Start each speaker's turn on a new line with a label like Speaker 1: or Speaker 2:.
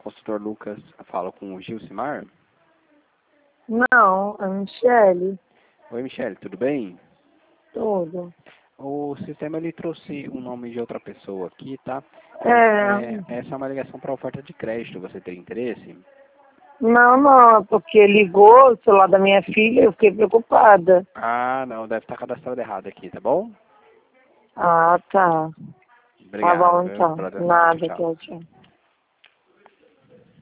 Speaker 1: Consultor Lucas, fala com o Gilcimar.
Speaker 2: Não, a Michele.
Speaker 1: Oi, Michele, tudo bem?
Speaker 2: Tudo.
Speaker 1: O sistema ele trouxe o nome de outra pessoa aqui, tá? Essa é uma ligação para oferta de crédito. Você tem interesse?
Speaker 2: Não, porque ligou o celular da minha filha, eu fiquei preocupada.
Speaker 1: Ah, não, deve estar cadastrado errado aqui, tá bom?
Speaker 2: Ah, tá. Tá
Speaker 1: Obrigado,
Speaker 2: bom,
Speaker 1: viu,
Speaker 2: então.
Speaker 1: pela atenção. Tchau,
Speaker 2: Nada,
Speaker 1: tchau.
Speaker 2: tchau, tchau.